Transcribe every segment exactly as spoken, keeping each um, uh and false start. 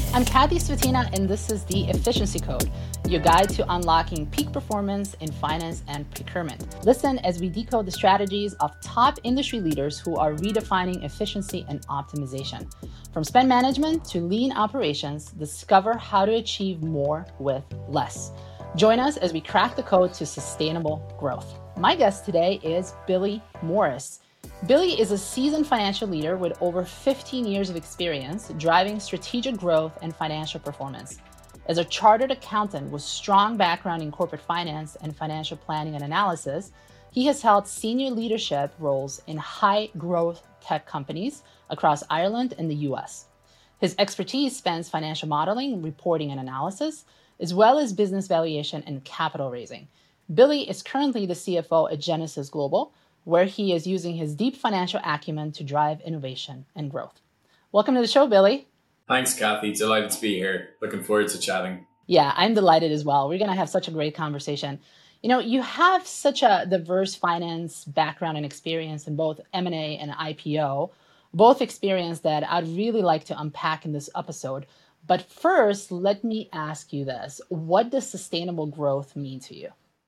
I'm Kathy Svatina, and this is the Efficiency Code, your guide to unlocking peak performance in finance and procurement. Listen as we decode the strategies of top industry leaders who are redefining efficiency and optimization. From spend management to lean operations, discover how to achieve more with less. Join us as we crack the code to sustainable growth. My guest today is Billy Morris. Billy is a seasoned financial leader with over fifteen years of experience driving strategic growth and financial performance. As a chartered accountant with strong background in corporate finance and financial planning and analysis, he has held senior leadership roles in high-growth tech companies across Ireland and the U S. His expertise spans financial modeling, reporting, and analysis, as well as business valuation and capital raising. Billy is currently the C F O at Genesis Global, where he is using his deep financial acumen to drive innovation and growth. Welcome to the show, Billy. Thanks, Kathy. Delighted to be here. Looking forward to chatting. Yeah, I'm delighted as well. We're going to have such a great conversation. You know, you have such a diverse finance background and experience in both M and A and I P O, both experience that I'd really like to unpack in this episode. But first, let me ask you this. What does sustainable growth mean to you?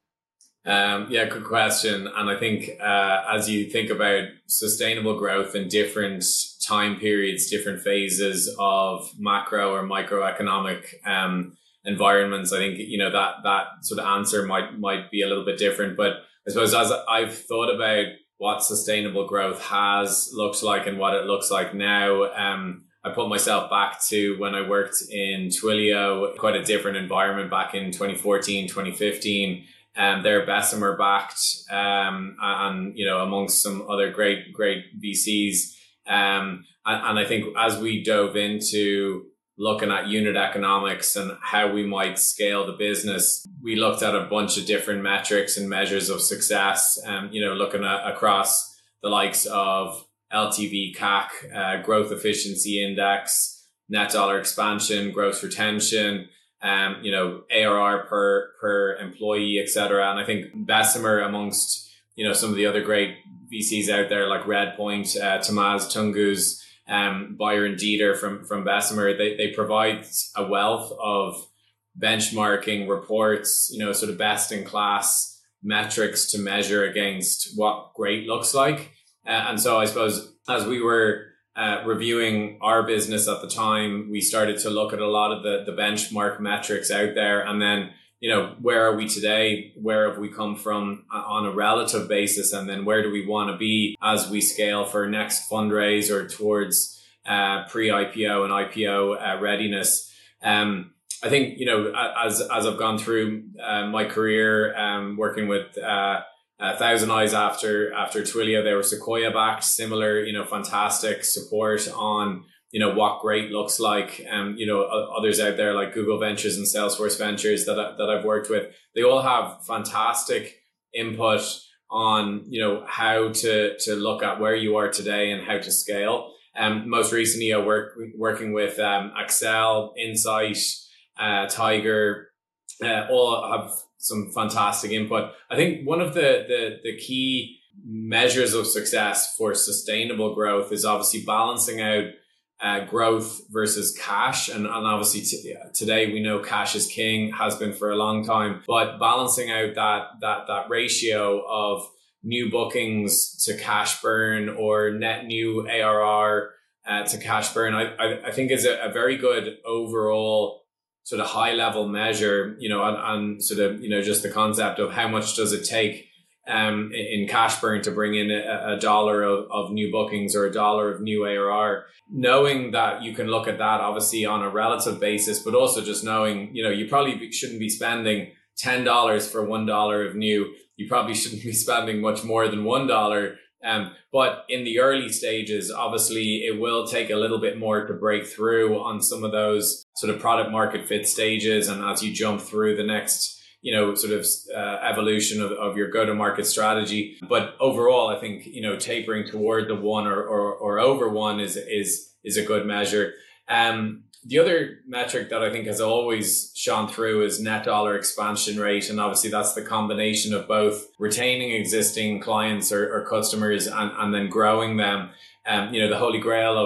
Um, yeah, good question. And I think uh, as you think about sustainable growth in different time periods, different phases of macro or microeconomic um, environments, I think, you know, that that sort of answer might might be a little bit different. But I suppose as I've thought about what sustainable growth has looked like and what it looks like now, um, I put myself back to when I worked in Twilio, quite a different environment back in twenty fourteen, twenty fifteen. Um, they're Bessemer backed, um, and, you know, amongst some other great, great V Cs. Um, and, and I think as we dove into looking at unit economics and how we might scale the business, we looked at a bunch of different metrics and measures of success, um, you know, looking at across the likes of L T V C A C, uh, growth efficiency index, net dollar expansion, gross retention, Um, you know, A R R per, per employee, et cetera. And I think Bessemer, amongst, you know, some of the other great V Cs out there like Redpoint, uh, Tamaz Tungus, um, Byron Dieter from, from Bessemer, they, they provide a wealth of benchmarking reports, you know, sort of best in class metrics to measure against what great looks like. Uh, and so I suppose as we were Uh, reviewing our business at the time, we started to look at a lot of the, the benchmark metrics out there. And then, you know, where are we today? Where have we come from on a relative basis? And then where do we want to be as we scale for next fundraise or towards uh, pre-I P O and I P O uh, readiness? Um, I think, you know, as, as I've gone through uh, my career um, working with uh, A Thousand Eyes after after Twilio, they were Sequoia backed, similar, you know, fantastic support on, you know, what great looks like. Um, you know, others out there like Google Ventures and Salesforce Ventures that I, that I've worked with, they all have fantastic input on, you know, how to to look at where you are today and how to scale. Um, most recently, I work working with um, Accel, Insight, uh, Tiger, uh, all have some fantastic input. I think one of the, the, the key measures of success for sustainable growth is obviously balancing out uh, growth versus cash. And, and obviously t- today we know cash is king, has been for a long time, but balancing out that, that, that ratio of new bookings to cash burn or net new A R R uh, to cash burn, I, I, I think is a, a very good overall sort of high level measure, you know, and, and sort of, you know, just the concept of how much does it take um, in cash burn to bring in a, a dollar of, of new bookings or a dollar of new A R R, knowing that you can look at that obviously on a relative basis, but also just knowing, you know, you probably shouldn't be spending ten dollars for one dollar of new. You probably shouldn't be spending much more than one dollar. Um, but in the early stages, obviously, it will take a little bit more to break through on some of those sort of product market fit stages. And as you jump through the next, you know, sort of uh, evolution of, of your go-to-market strategy. But overall, I think, you know, tapering toward the one or, or, or over one is, is, is a good measure. Um, The other metric that I think has always shone through is net dollar expansion rate. And obviously that's the combination of both retaining existing clients or, or customers and, and then growing them. Um, you know, the holy grail of,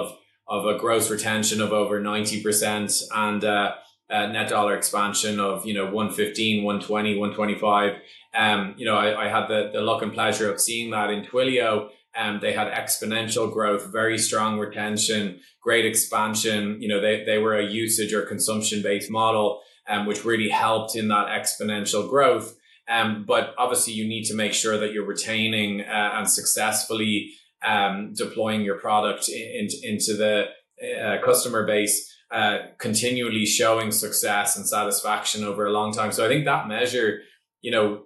of a gross retention of over ninety percent and uh, a net dollar expansion of, you know, one fifteen, one twenty, one twenty-five. Um, you know, I, I had the, the luck and pleasure of seeing that in Twilio. Um, they had exponential growth, very strong retention, great expansion. You know, they, they were a usage or consumption based model, um, which really helped in that exponential growth. Um, but obviously you need to make sure that you're retaining uh, and successfully um, deploying your product in, into the uh, customer base, uh, continually showing success and satisfaction over a long time. So I think that measure, you know,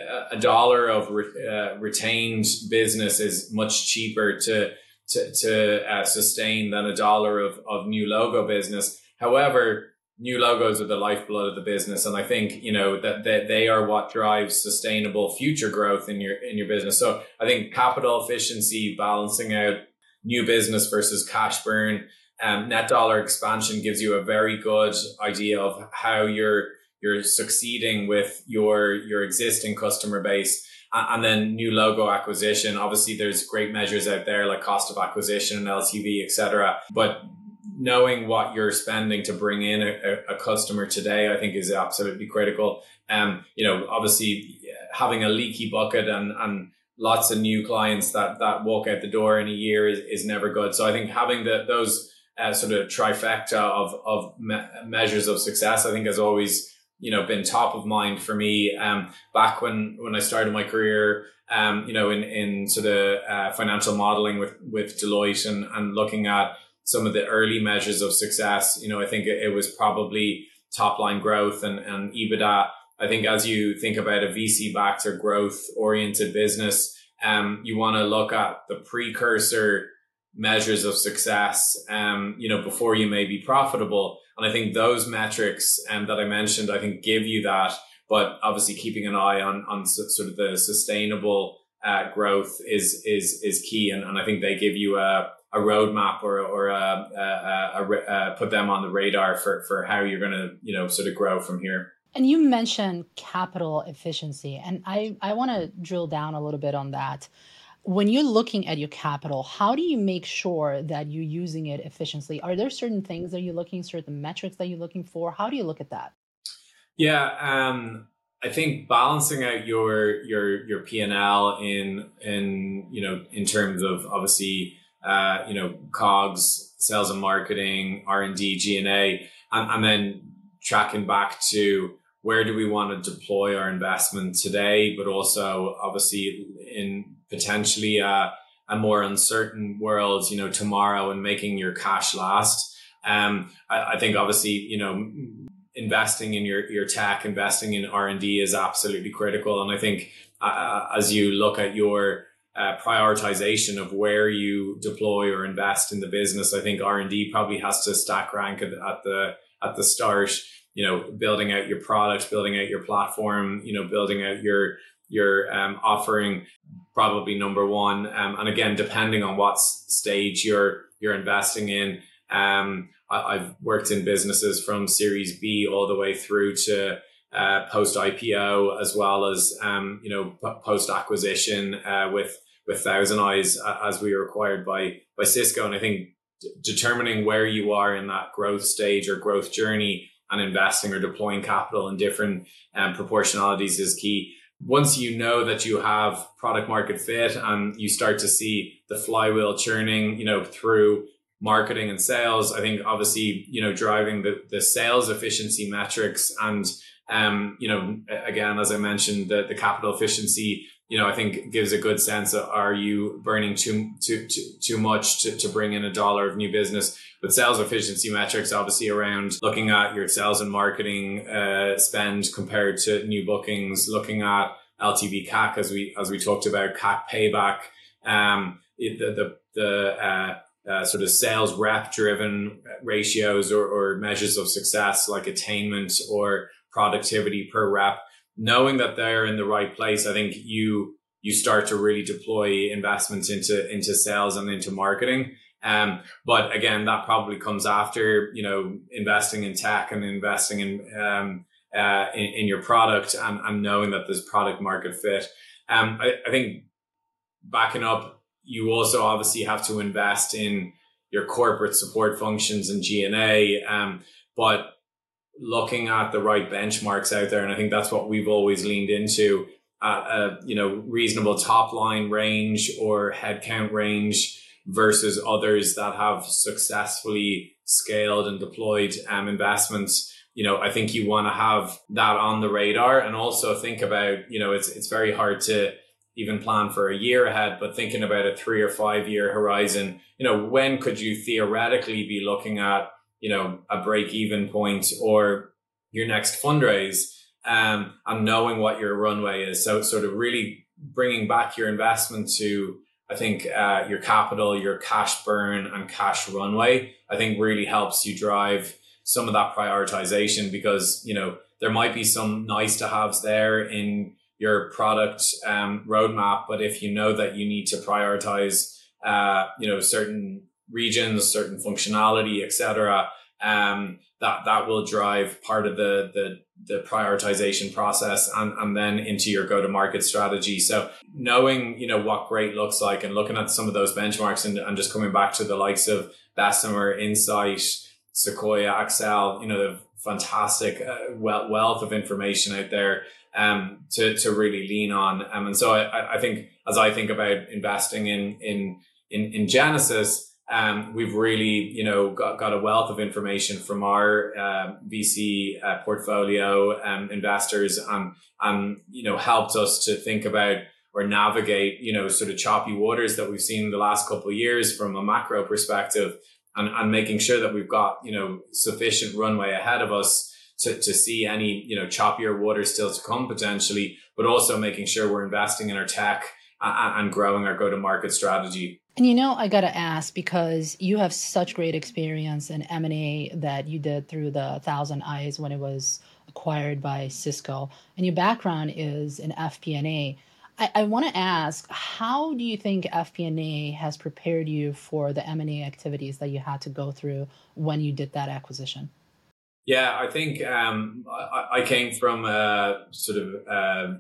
a dollar of re- uh, retained business is much cheaper to to, to uh, sustain than a dollar of, of new logo business. However, new logos are the lifeblood of the business, and I think, you know, that, that they are what drives sustainable future growth in your in your business. So I think capital efficiency, balancing out new business versus cash burn, um, net dollar expansion gives you a very good idea of how you're you're succeeding with your your existing customer base. And then new logo acquisition, obviously there's great measures out there like cost of acquisition, L T V, et cetera. But knowing what you're spending to bring in a, a customer today, I think is absolutely critical. Um, you know, obviously having a leaky bucket and, and lots of new clients that, that walk out the door in a year is, is never good. So I think having the, those uh, sort of trifecta of, of me- measures of success, I think has always, you know, been top of mind for me. Um, back when, when I started my career, um, you know, in, in sort of, uh, financial modeling with, with Deloitte and, and looking at some of the early measures of success, you know, I think it, it was probably top line growth and, and EBITDA. I think as you think about a V C backed or growth oriented business, um, you want to look at the precursor measures of success, um, you know, before you may be profitable. And I think those metrics um, that I mentioned, I think give you that, but obviously keeping an eye on, on sort of the sustainable uh, growth is, is, is key. And, and I think they give you a, a roadmap or, or a, a, a, a, a put them on the radar for, for how you're going to, you know, sort of grow from here. And you mentioned capital efficiency, and I, I want to drill down a little bit on that. When you're looking at your capital, how do you make sure that you're using it efficiently? Are there certain things that you're looking, certain metrics that you're looking for? How do you look at that? Yeah, um, I think balancing out your your your P and L in in you know in terms of obviously uh, you know COGS, sales and marketing, R and D, G and A, and, and then tracking back to where do we want to deploy our investment today, but also obviously in potentially a, a more uncertain world, you know, tomorrow, and making your cash last. Um, I, I think obviously, you know, investing in your, your tech, investing in R and D is absolutely critical. And I think uh, as you look at your uh, prioritization of where you deploy or invest in the business, I think R and D probably has to stack rank at, at the at the start. You know, building out your product, building out your platform, you know, building out your your um, offering, probably number one. Um, and again, depending on what stage you're you're investing in. Um, I, I've worked in businesses from Series B all the way through to uh, post I P O, as well as um, you know p- post acquisition uh, with with Thousand Eyes uh, as we were acquired by by Cisco. And I think d- determining where you are in that growth stage or growth journey and investing or deploying capital in different um, proportionalities is key. Once you know that you have product market fit and you start to see the flywheel churning, you know, through marketing and sales, I think obviously, you know, driving the, the sales efficiency metrics and, um, you know, again, as I mentioned, the, the capital efficiency, you know, I think gives a good sense of, are you burning too, too, too, too much to, to bring in a dollar of new business? But sales efficiency metrics, obviously around looking at your sales and marketing uh, spend compared to new bookings, looking at L T V C A C as we as we talked about, C A C payback, um, the the the uh, uh, sort of sales rep driven ratios or, or measures of success like attainment or productivity per rep. Knowing that they're in the right place, I think you you start to really deploy investments into into sales and into marketing. Um, but again, that probably comes after, you know, investing in tech and investing in, um, uh, in, in your product and, and knowing that there's product market fit. Um, I, I think backing up, you also obviously have to invest in your corporate support functions and G and A, um, but looking at the right benchmarks out there. And I think that's what we've always leaned into, at a, you know, reasonable top line range or headcount range versus others that have successfully scaled and deployed um, investments. You know, I think you want to have that on the radar, and also think about, you know, it's it's very hard to even plan for a year ahead, but thinking about a three or five year horizon, you know, when could you theoretically be looking at, you know, a break even point or your next fundraise, um, and knowing what your runway is. So sort of really bringing back your investment to, I think, uh, your capital, your cash burn and cash runway, I think really helps you drive some of that prioritization, because, you know, there might be some nice to haves there in your product um, roadmap, but if you know that you need to prioritize, uh, you know, certain regions, certain functionality, et cetera, um, that that will drive part of the the the prioritization process, and and then into your go-to-market strategy. So knowing, you know, what great looks like, and looking at some of those benchmarks, and, and just coming back to the likes of Bessemer, Insight, Sequoia, Accel, you know, the fantastic uh, wealth of information out there um, to to really lean on. Um, and so I, I think, as I think about investing in in in, in Genesis, Um, we've really, you know, got, got a wealth of information from our uh, V C uh, portfolio um, investors, and, and, you know, helped us to think about or navigate, you know, sort of choppy waters that we've seen in the last couple of years from a macro perspective, and, and making sure that we've got, you know, sufficient runway ahead of us to, to see any, you know, choppier waters still to come potentially, but also making sure we're investing in our tech and, and growing our go-to-market strategy. And you know, I got to ask, because you have such great experience in M and A that you did through the Thousand Eyes when it was acquired by Cisco, and your background is in F P and A. I, I want to ask, how do you think F P and A has prepared you for the M and A activities that you had to go through when you did that acquisition? Yeah, I think um, I, I came from a sort of uh,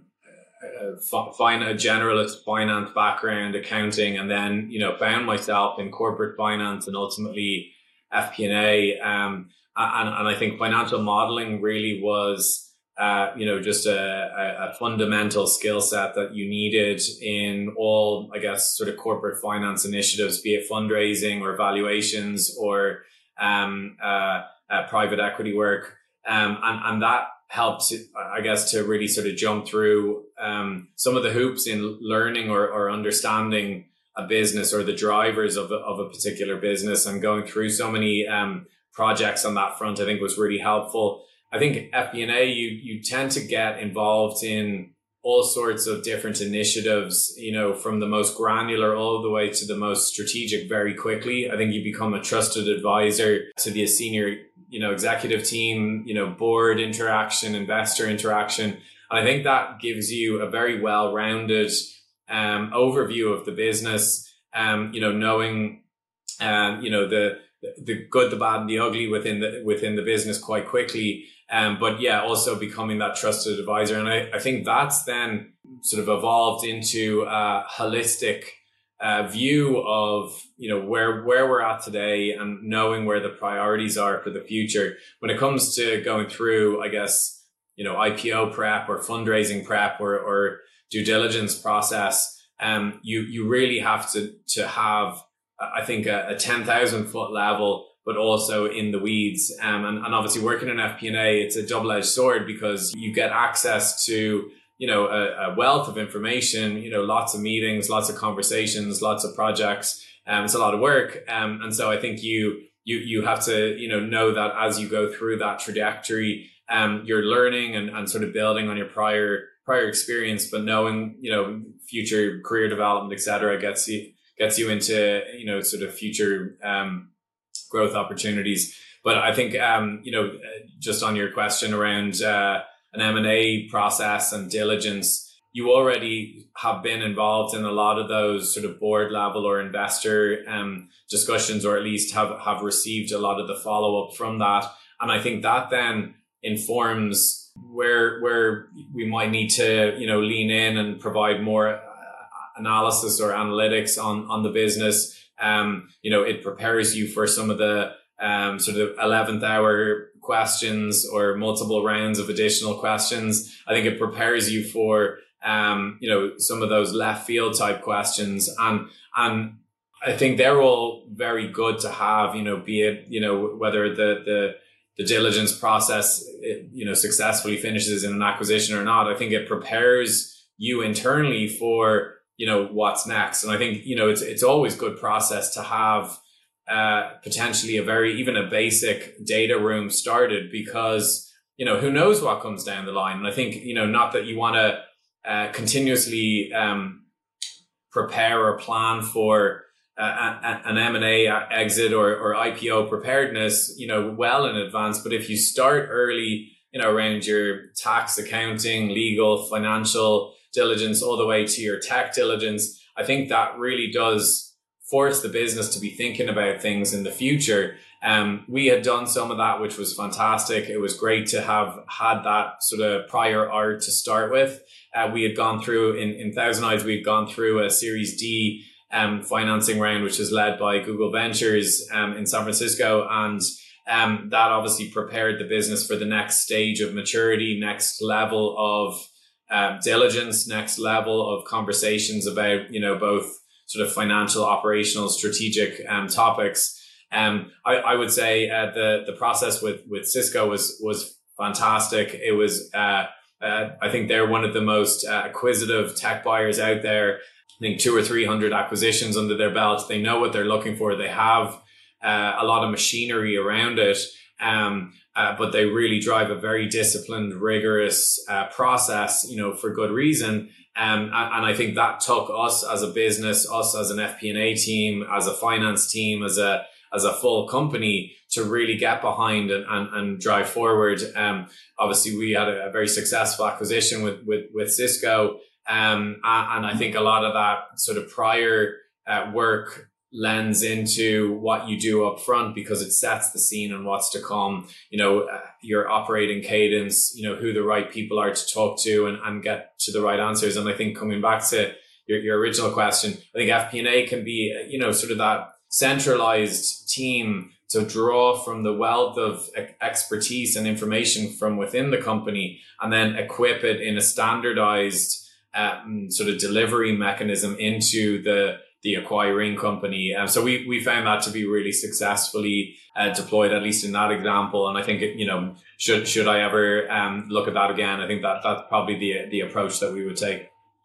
a, fine, a generalist finance background, accounting, and then, you know, found myself in corporate finance and ultimately F P and A. Um, and, and I think financial modeling really was, uh, you know, just a, a, a fundamental skill set that you needed in all, I guess, sort of corporate finance initiatives, be it fundraising or valuations or um, uh, uh, private equity work. Um, and, and that helped, I guess, to really sort of jump through um, some of the hoops in learning or, or understanding a business or the drivers of a, of a particular business, and going through so many um, projects on that front, I think was really helpful. I think F P and A, you, you tend to get involved in all sorts of different initiatives, you know, from the most granular all the way to the most strategic very quickly. I think you become a trusted advisor to the senior, you know, executive team, you know, board interaction, investor interaction. And I think that gives you a very well-rounded um, overview of the business, um, you know, knowing, um, you know, the, the good, the bad, and the ugly within the, within the business quite quickly. Um, but yeah, also becoming that trusted advisor. And I, I think that's then sort of evolved into a holistic uh, view of, you know, where, where we're at today and knowing where the priorities are for the future. When it comes to going through, I guess, you know, I P O prep or fundraising prep or, or due diligence process, um, you, you really have to, to have, I think, a, a ten thousand foot level, but also in the weeds. Um, and, and obviously working in F P and A, it's a double-edged sword, because you get access to, you know, a, a wealth of information, you know, lots of meetings, lots of conversations, lots of projects. Um, it's a lot of work. Um, and so I think you, you, you have to, you know, know that as you go through that trajectory, um, you're learning and, and sort of building on your prior, prior experience, but knowing, you know, future career development, et cetera, gets you, gets you into, you know, sort of future, um, growth opportunities. But I think, um, you know, just on your question around uh, an M and A process and diligence, you already have been involved in a lot of those sort of board level or investor um, discussions, or at least have, have received a lot of the follow up from that. And I think that then informs where where we might need to, you know, lean in and provide more analysis or analytics on, on the business. Um, you know, it prepares you for some of the um, sort of eleventh hour questions or multiple rounds of additional questions. I think it prepares you for, um, you know, some of those left field type questions. And, and I think they're all very good to have, you know, be it, you know, whether the, the, the diligence process, you know, successfully finishes in an acquisition or not. I think it prepares you internally for, you know, what's next. And I think, you know, it's, it's always good process to have, uh, potentially a very, even a basic data room started, because, you know, who knows what comes down the line. And I think, you know, not that you want to, uh, continuously, um, prepare or plan for, Uh, an M and A exit or, or I P O preparedness, you know, well in advance. But if you start early, you know, around your tax, accounting, legal, financial diligence, all the way to your tech diligence, I think that really does force the business to be thinking about things in the future. Um, we had done some of that, which was fantastic. It was great to have had that sort of prior art to start with. Uh, we had gone through in, in Thousand Eyes, we had gone through a Series D Um, financing round, which is led by Google Ventures um, in San Francisco. And um, that obviously prepared the business for the next stage of maturity, next level of uh, diligence, next level of conversations about, you know, both sort of financial, operational, strategic um, topics. Um, I, I would say uh, the the process with, with Cisco was was fantastic. It was, uh, uh, I think they're one of the most uh, acquisitive tech buyers out there. I think two or three hundred acquisitions under their belt. They know what they're looking for. They have uh, a lot of machinery around it, um, uh, but they really drive a very disciplined, rigorous uh, process, you know, for good reason. Um, and, and I think that took us as a business, us as an F P and A team, as a finance team, as a as a full company to really get behind and, and, and drive forward. Um, obviously, we had a, a very successful acquisition with with, with Cisco. Um, and I think a lot of that sort of prior uh, work lends into what you do up front, because it sets the scene on what's to come, you know, uh, your operating cadence, you know, who the right people are to talk to and, and get to the right answers. And I think coming back to your, your original question, I think F P and A can be, you know, sort of that centralized team to draw from the wealth of expertise and information from within the company, and then equip it in a standardized Um, sort of delivery mechanism into the the acquiring company. Um, so we we found that to be really successfully uh, deployed, at least in that example. And I think it, you know, should should I ever um, look at that again, I think that that's probably the the approach that we would take.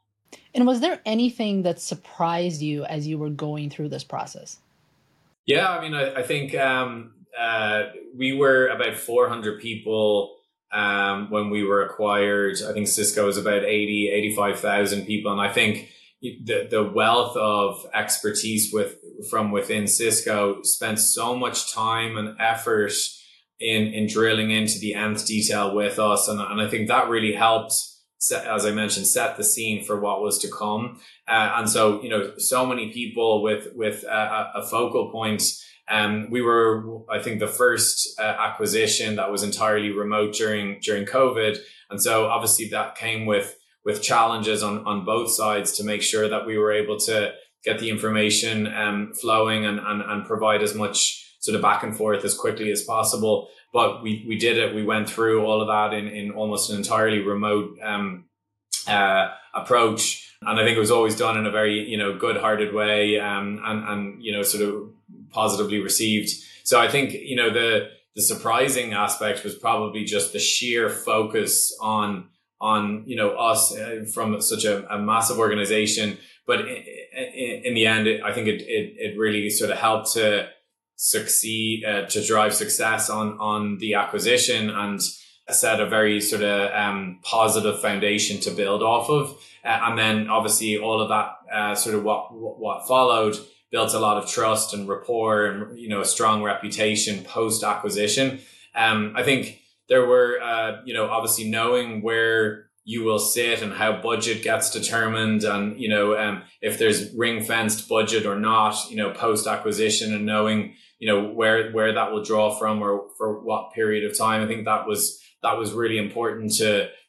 And was there anything that surprised you as you were going through this process? Yeah, I mean, I, I think um, uh, we were about four hundred people Um, when we were acquired. I think Cisco was about eighty, eighty-five thousand people. And I think the, the wealth of expertise with, from within Cisco spent so much time and effort in, in drilling into the nth detail with us. And, and I think that really helped set, as I mentioned, set the scene for what was to come. Uh, and so, you know, so many people with, with a, a focal point. Um, we were, I think, the first uh, acquisition that was entirely remote during during COVID, and so obviously that came with with challenges on on both sides to make sure that we were able to get the information um, flowing and, and and provide as much sort of back and forth as quickly as possible. But we we did it. We went through all of that in in almost an entirely remote um, uh, approach, and I think it was always done in a very, you know, good-hearted way, um, and and you know, sort of positively received. So I think, you know, the the surprising aspect was probably just the sheer focus on on you know us uh, from such a, a massive organization. But in, in, in the end, it, I think it, it it really sort of helped to succeed, uh, to drive success on on the acquisition, and set a very sort of um, positive foundation to build off of. Uh, and then obviously all of that uh, sort of what what followed built a lot of trust and rapport and, you know, a strong reputation post acquisition. Um, I think there were, uh, you know, obviously knowing where you will sit and how budget gets determined, and, you know, um, if there's ring fenced budget or not, you know, post acquisition, and knowing, you know, where, where that will draw from or for what period of time. I think that was, that was really important to,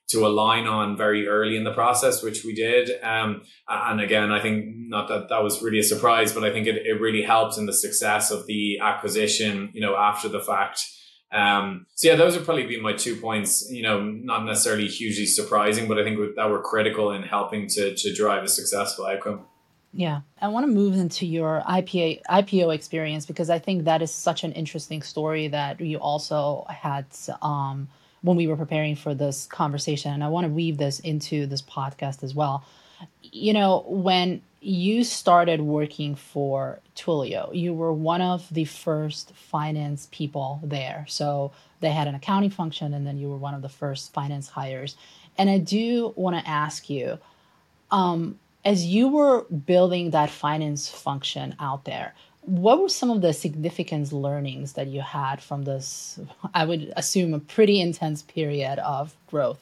to align on very early in the process, which we did. Um, and again, I think not that that was really a surprise, but I think it, it really helped in the success of the acquisition, you know, after the fact. Um, so yeah, those would probably be my two points, you know, not necessarily hugely surprising, but I think that were critical in helping to, to drive a successful outcome. Yeah, I want to move into your I P A, I P O experience, because I think that is such an interesting story that you also had um, when we were preparing for this conversation. And I want to weave this into this podcast as well. You know, when you started working for Twilio, you were one of the first finance people there. So they had an accounting function, and then you were one of the first finance hires. And I do want to ask you, um, as you were building that finance function out there, what were some of the significant learnings that you had from this, I would assume, a pretty intense period of growth?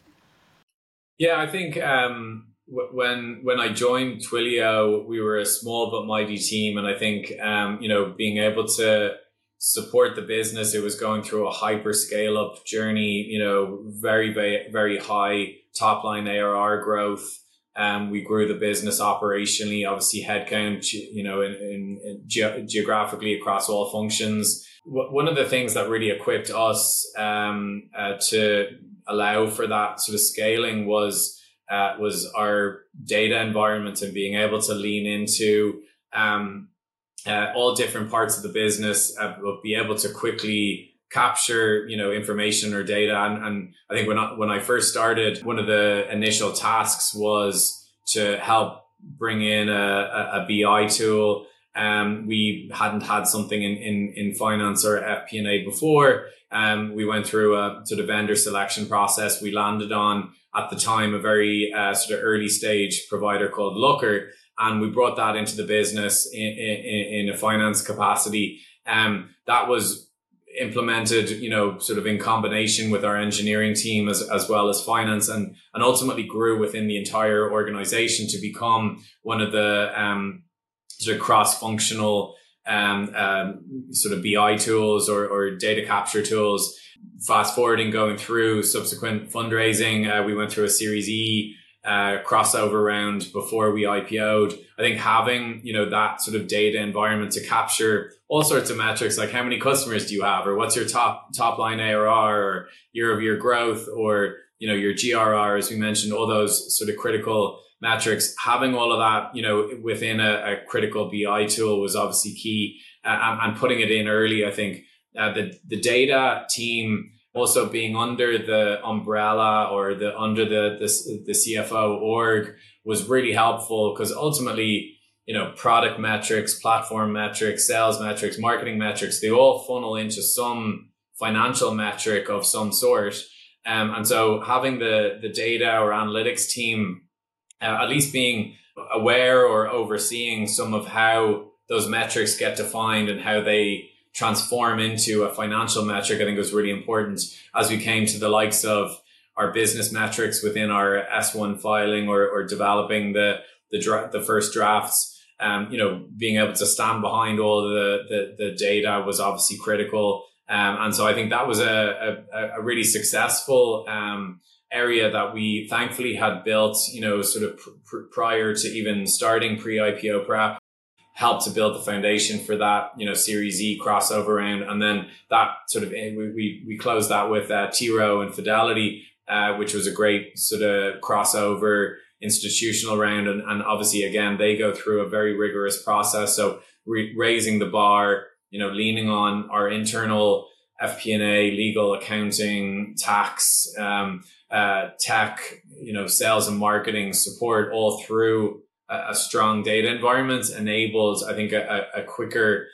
Yeah, I think um, w- when when I joined Twilio, we were a small but mighty team. And I think, um, you know, being able to support the business, it was going through a hyper scale up journey, you know, very, very, very high top line A R R growth. Um, we grew the business operationally, obviously headcount, you know, in, in, in ge- geographically across all functions. W- one of the things that really equipped us um, uh, to allow for that sort of scaling was uh, was our data environment and being able to lean into um, uh, all different parts of the business, uh, be able to quickly capture, you know, information or data. And, and I think when I, when I first started, one of the initial tasks was to help bring in a, a, a B I tool. Um, we hadn't had something in, in, in finance or F P and A before. Um, we went through a sort of vendor selection process. We landed on, at the time, a very uh, sort of early stage provider called Looker. And we brought that into the business in, in, in a finance capacity. Um, that was implemented, you know, sort of in combination with our engineering team as, as well as finance, and, and ultimately grew within the entire organization to become one of the um, sort of cross-functional um, um, sort of B I tools or, or data capture tools. Fast forwarding, going through subsequent fundraising, uh, we went through a Series E uh, crossover round before we I P O'd. I think having, you know, that sort of data environment to capture all sorts of metrics, like how many customers do you have, or what's your top top line A R R, or year over year growth, or, you know, your G R R, as we mentioned, all those sort of critical metrics. Having all of that, you know, within a, a critical B I tool was obviously key, uh, and, and putting it in early. I think uh, the the data team also being under the umbrella or the under the the, the C F O org was really helpful, because ultimately, you know, product metrics, platform metrics, sales metrics, marketing metrics, they all funnel into some financial metric of some sort. Um, and so having the, the data or analytics team uh, at least being aware or overseeing some of how those metrics get defined and how they transform into a financial metric, I think was really important as we came to the likes of our business metrics within our S one filing, or, or developing the the, dra- the first drafts. Um, you know, being able to stand behind all the, the, the data was obviously critical. Um, and so I think that was a, a, a really successful um, area that we thankfully had built, you know, sort of pr- prior to even starting pre-I P O prep, helped to build the foundation for that, you know, Series E crossover round. And then that sort of, we, we, we closed that with uh, T Rowe and Fidelity, uh, which was a great sort of crossover institutional round. And, and obviously, again, they go through a very rigorous process. So re- raising the bar, you know, leaning on our internal F P and A, legal, accounting, tax, um, uh, tech, you know, sales and marketing support all through a, a strong data environment enables, I think, a, a quicker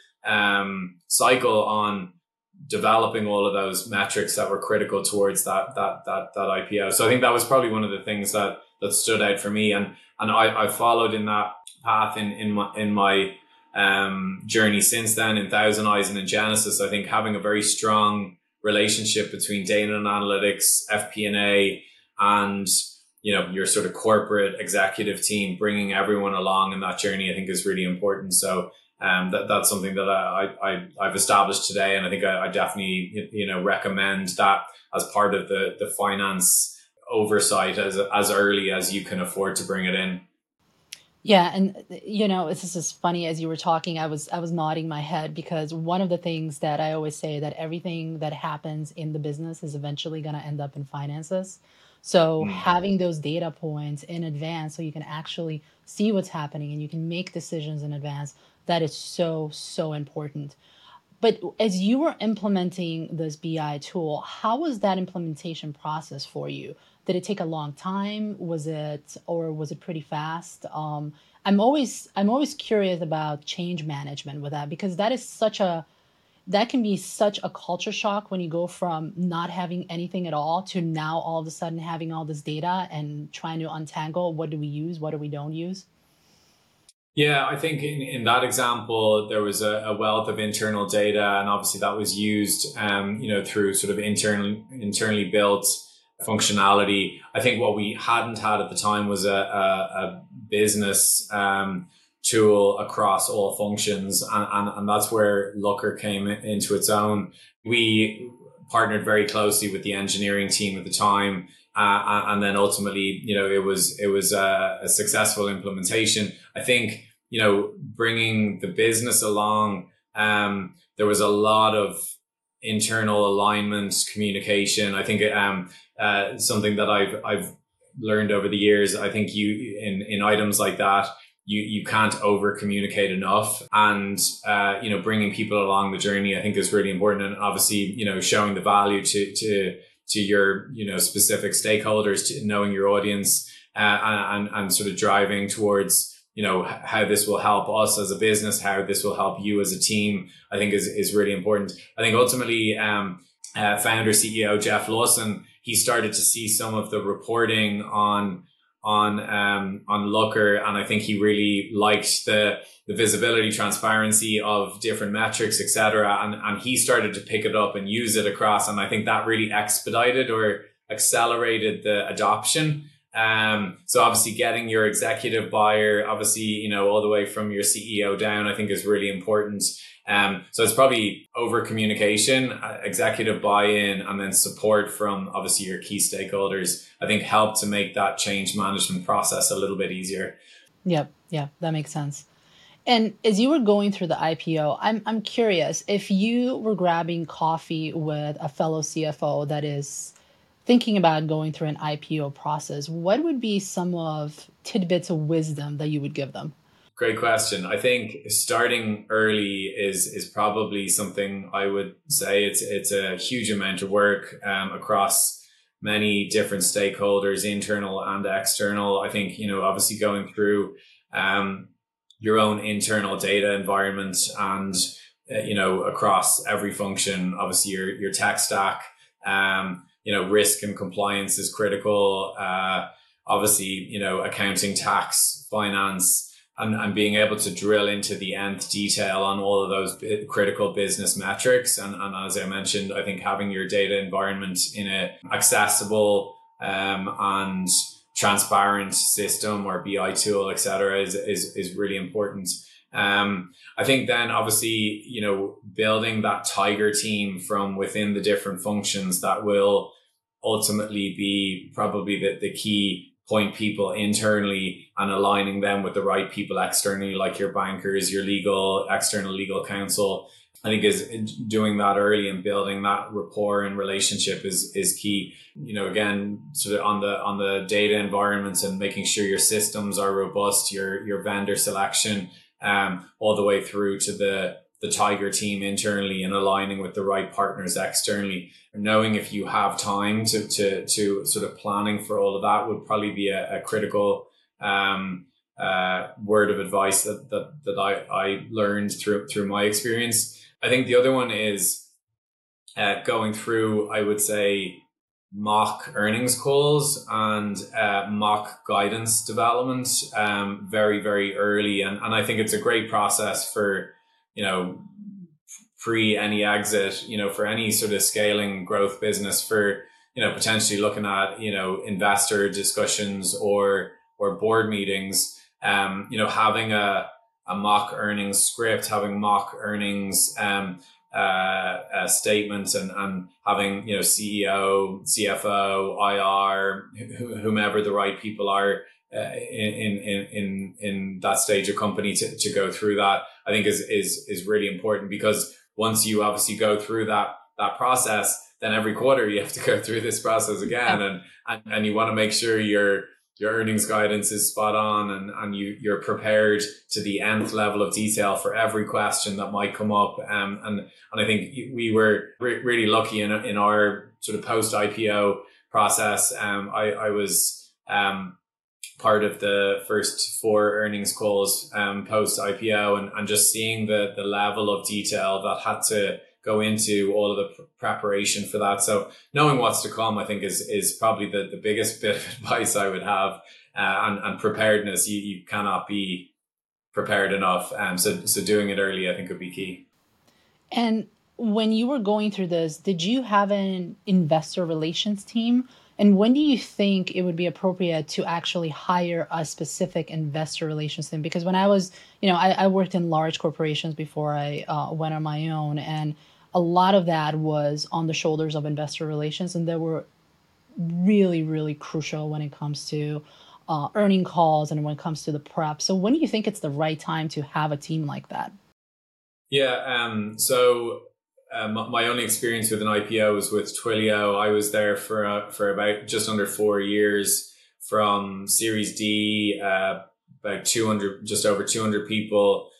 um, cycle on developing all of those metrics that were critical towards that that that that I P O. So I think that was probably one of the things that that stood out for me, and and I, I followed in that path in in my in my um, journey since then in Thousand Eyes and in Genesis. I think having a very strong relationship between data and analytics, F P and A, and you know, your sort of corporate executive team, bringing everyone along in that journey, I think is really important. So um, that that's something that I, I I've established today, and I think I, I definitely you know recommend that as part of the the finance oversight as as early as you can afford to bring it in. Yeah, and you know, this is just funny as you were talking, I was I was nodding my head because one of the things that I always say that everything that happens in the business is eventually going to end up in finances. So Mm. having those data points in advance so you can actually see what's happening and you can make decisions in advance, that is so, so important. But as you were implementing this B I tool, how was that implementation process for you? Did it take a long time? Was it, or was it pretty fast? Um, I'm always, I'm always curious about change management with that because that is such a, that can be such a culture shock when you go from not having anything at all to now all of a sudden having all this data and trying to untangle what do we use, what do we don't use. Yeah, I think in, in that example, there was a, a wealth of internal data, and obviously that was used, um, you know, through sort of internal, internally built functionality. I think what we hadn't had at the time was a, a, a business um, tool across all functions, and, and, and that's where Looker came into its own. We partnered very closely with the engineering team at the time. Uh, and then ultimately, you know, it was, it was a, a successful implementation. I think, you know, bringing the business along, um, there was a lot of internal alignment, communication. I think, um, uh, something that I've, I've learned over the years, I think you, in, in items like that, you, you can't over communicate enough. And, uh, you know, bringing people along the journey, I think is really important. And obviously, you know, showing the value to, to, to your, you know, specific stakeholders, to knowing your audience, uh, and, and sort of driving towards, you know, how this will help us as a business, how this will help you as a team, I think is, is really important. I think ultimately, um, uh, founder C E O Jeff Lawson, he started to see some of the reporting on, on, um, on Looker. And I think he really liked the, the visibility, transparency of different metrics, et cetera. And, and he started to pick it up and use it across. And I think that really expedited or accelerated the adoption. Um, so obviously getting your executive buyer, obviously, you know, all the way from your C E O down, I think is really important. Um, so it's probably over communication, uh, executive buy-in, and then support from obviously your key stakeholders, I think help to make that change management process a little bit easier. Yep. Yeah, that makes sense. And as you were going through the I P O, I'm I'm curious if you were grabbing coffee with a fellow C F O that is thinking about going through an I P O process, what would be some of tidbits of wisdom that you would give them? Great question. I think starting early is is probably something I would say. It's it's a huge amount of work um, across many different stakeholders, internal and external. I think, you know, obviously going through um, your own internal data environment and, uh, you know, across every function, obviously your, your tech stack, um, you know, risk and compliance is critical. Uh, obviously, you know, accounting, tax, finance, and, and being able to drill into the nth detail on all of those b- critical business metrics. And, and as I mentioned, I think having your data environment in a accessible, um, and transparent system or B I tool, et cetera, is, is, is really important. Um, I think then obviously, you know, building that tiger team from within the different functions that will ultimately be probably the, the key point people internally and aligning them with the right people externally, like your bankers, your legal, external legal counsel. I think is doing that early and building that rapport and relationship is, is key. You know, again, sort of on the, on the data environments and making sure your systems are robust, your, your vendor selection, um, all the way through to the, the tiger team internally and aligning with the right partners externally. Knowing if you have time to, to, to sort of planning for all of that would probably be a, a critical, um, uh, word of advice that, that, that I, I learned through, through my experience. I think the other one is, uh, going through, I would say, mock earnings calls and, uh, mock guidance development, um, very, very early. And, and I think it's a great process for, you know, pre any exit, you know, for any sort of scaling growth business, for, you know, potentially looking at, you know, investor discussions or, or board meetings, um, you know, having a, a mock earnings script, having mock earnings, um, uh, uh, statement and, and having, you know, C E O, C F O, I R, wh- whomever the right people are uh, in, in, in, in that stage of company to, to go through that, I think is, is, is really important, because once you obviously go through that, that process, then every quarter you have to go through this process again. And, and, and you want to make sure you're, your earnings guidance is spot on, and, and you, you're prepared to the nth level of detail for every question that might come up. Um, and, and I think we were re- really lucky in, in our sort of post I P O process. Um, I, I was, um, part of the first four earnings calls, um, post I P O, and, and just seeing the, the level of detail that had to go into all of the pr- preparation for that. So knowing what's to come, I think is, is probably the, the biggest bit of advice I would have, uh, and, and preparedness. You, you cannot be prepared enough. Um, so, so doing it early, I think, would be key. And when you were going through this, did you have an investor relations team? And when do you think it would be appropriate to actually hire a specific investor relations team? Because when I was, you know, I, I worked in large corporations before I uh, went on my own, and a lot of that was on the shoulders of investor relations, and they were really, really crucial when it comes to uh, earning calls and when it comes to the prep. So when do you think it's the right time to have a team like that? Yeah. Um, so um, my only experience with an I P O was with Twilio. I was there for uh, for about just under four years, from Series D, uh, about two hundred, just over two hundred people,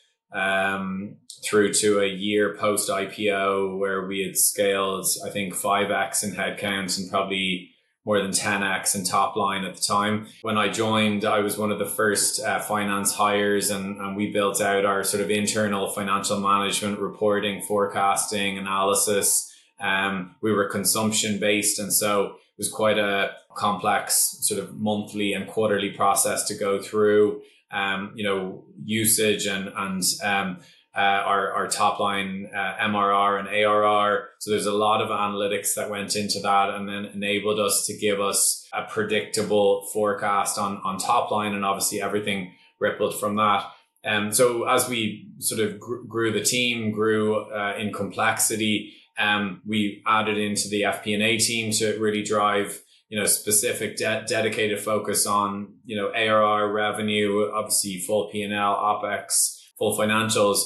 um, through to a year post I P O where we had scaled, I think, five X in headcount and probably more than ten X in top line at the time. When I joined, I was one of the first uh, finance hires, and, and we built out our sort of internal financial management, reporting, forecasting, analysis. Um, we were consumption based. And so it was quite a complex sort of monthly and quarterly process to go through, um, you know, usage and, and, um, Uh, our, our top line uh, M R R and A R R. So there's a lot of analytics that went into that, and then enabled us to give us a predictable forecast on, on top line, and obviously everything rippled from that. Um, so as we sort of gr- grew the team, grew uh, in complexity, um, we added into the F P and A team to really drive, you know, specific de- dedicated focus on, you know, A R R, revenue, obviously full P and L, OpEx, full financials.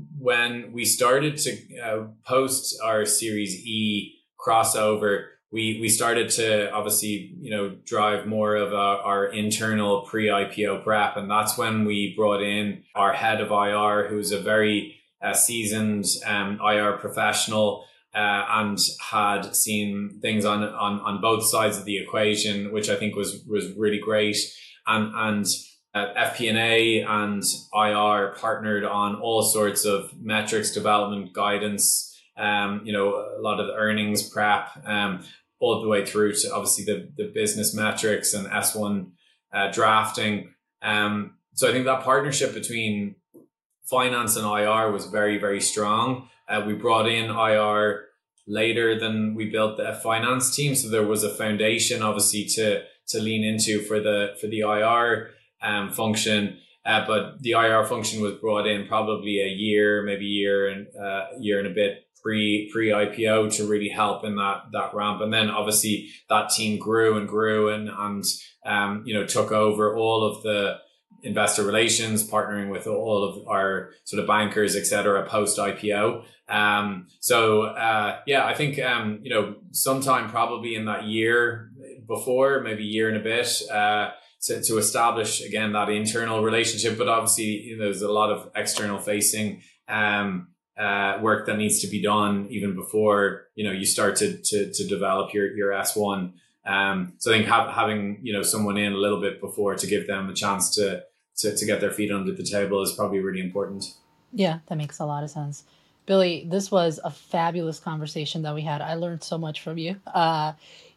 When we started to uh, post our Series E crossover, we, we started to obviously, you know, drive more of a, our internal pre-I P O prep. And that's when we brought in our head of I R, who's a very uh, seasoned um, I R professional, uh, and had seen things on, on, on both sides of the equation, which I think was, was really great. And, and, Uh, F P and A and I R partnered on all sorts of metrics development, guidance, um, you know, a lot of the earnings prep, um, all the way through to obviously the, the business metrics and S one uh, drafting. Um, so I think that partnership between finance and I R was very, very strong. Uh, we brought in I R later than we built the finance team. So there was a foundation obviously to, to lean into for the, for the I R Um, function, uh, but the I R function was brought in probably a year, maybe year and uh, year and a bit pre pre I P O to really help in that that ramp. And then obviously that team grew and grew and and um, you know, took over all of the investor relations, partnering with all of our sort of bankers, et cetera, post I P O. Um, so uh, yeah, I think um, you know, sometime probably in that year before, maybe year and a bit. Uh, To, to establish again that internal relationship, but obviously, you know, there's a lot of external facing um, uh, work that needs to be done even before, you know, you start to to, to develop your your S one. Um, so I think have, having, you know, someone in a little bit before to give them a chance to to to get their feet under the table is probably really important. Yeah, that makes a lot of sense. Billy, this was a fabulous conversation that we had. I learned so much from you. Uh,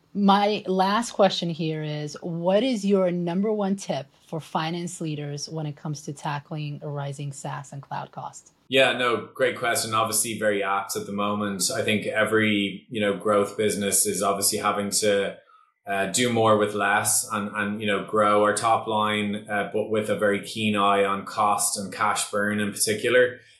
My last question here is, what is your number one tip for finance leaders when it comes to tackling a rising SaaS and cloud cost? Yeah, no, great question. Obviously very apt at the moment. I think every, you know, growth business is obviously having to uh, do more with less and, and, you know, grow our top line, uh, but with a very keen eye on cost and cash burn in particular.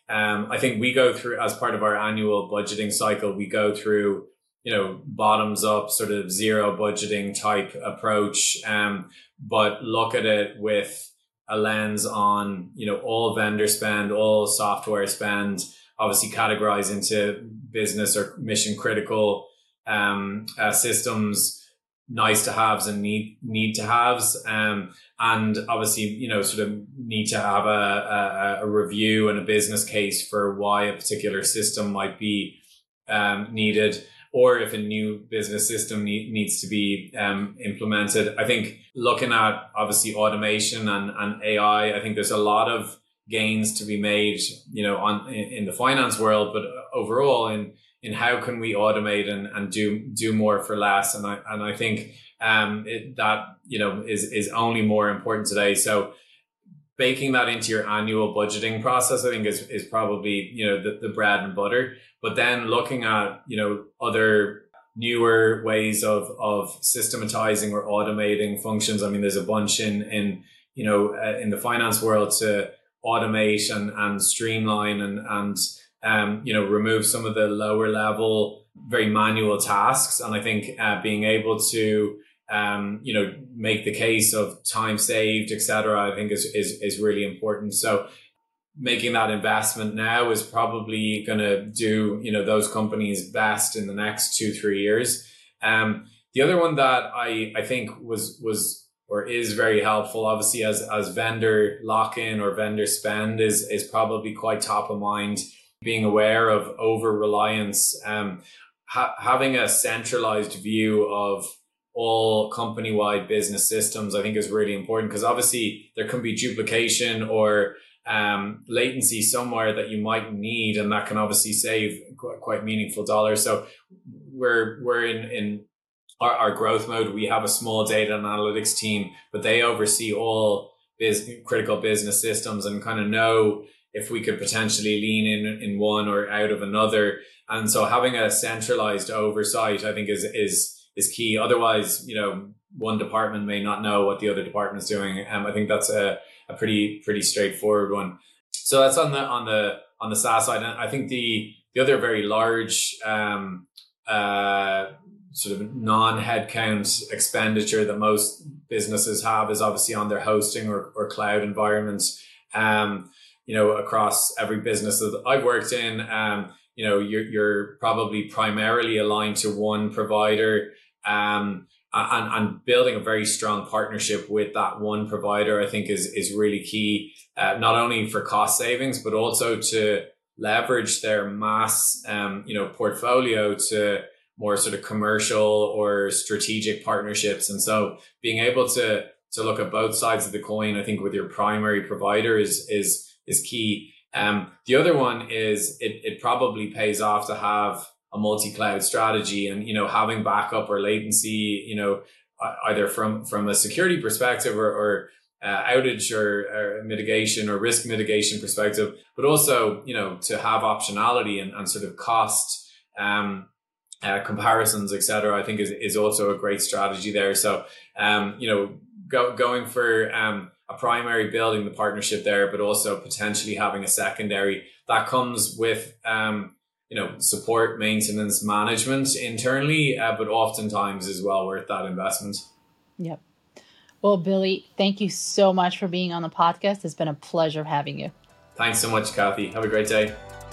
Um, I think we go through, as part of our annual budgeting cycle, we go through, you know, bottoms up sort of zero budgeting type approach, um, but look at it with a lens on, you know, all vendor spend, all software spend, obviously categorize into business or mission critical um, uh, systems, nice to haves and need need to haves, um, and obviously, you know, sort of need to have a, a, a review and a business case for why a particular system might be um, needed, or if a new business system need, needs to be um, implemented. I think looking at obviously automation and, and A I, I think there's a lot of gains to be made, you know, on in, in the finance world, but overall in in how can we automate and, and do do more for less. And I and I think um, it, that, you know, is is only more important today. So baking that into your annual budgeting process, I think is is probably, you know, the, the bread and butter. But then looking at, you know, other newer ways of of systematizing or automating functions. I mean, there's a bunch in in you know uh, in the finance world to automate and and streamline and and um you know remove some of the lower level, very manual tasks. And I think uh, being able to um you know make the case of time saved, et cetera, I think is is is really important. So making that investment now is probably going to do, you know, those companies best in the next two, three years. Um, the other one that I, I think was, was, or is very helpful, obviously, as, as vendor lock-in or vendor spend is, is probably quite top of mind, being aware of over-reliance, um, ha- having a centralized view of all company-wide business systems, I think is really important, because obviously there can be duplication or um, latency somewhere that you might need, and that can obviously save quite, quite meaningful dollars. So we're, we're in, in our, our growth mode. We have a small data and analytics team, but they oversee all biz, critical business systems and kind of know if we could potentially lean in, in one or out of another. And so having a centralized oversight, I think is, is, is key. Otherwise, you know, one department may not know what the other department is doing. Um, I think that's a, a pretty, pretty straightforward one. So that's on the, on the, on the SaaS side. And I think the, the other very large, um, uh, sort of non-headcount expenditure that most businesses have is obviously on their hosting or, or cloud environments. Um, you know, across every business that I've worked in, um, you know, you're, you're probably primarily aligned to one provider, um, and, and building a very strong partnership with that one provider, I think is, is really key, uh, not only for cost savings, but also to leverage their mass, um, you know, portfolio to more sort of commercial or strategic partnerships. And so being able to, to look at both sides of the coin, I think with your primary provider is, is, is key. Um, the other one is it, it probably pays off to have a multi-cloud strategy, and, you know, having backup or latency, you know, either from, from a security perspective or, or uh, outage or, or mitigation or risk mitigation perspective, but also, you know, to have optionality and, and sort of cost, um, uh, comparisons, et cetera, I think is, is also a great strategy there. So, um, you know, go, going for, um, a primary, building the partnership there, but also potentially having a secondary that comes with, um, you know, support, maintenance, management internally, uh, but oftentimes is well worth that investment. Yep. Well, Billy, thank you so much for being on the podcast. It's been a pleasure having you. Thanks so much, Kathy. Have a great day.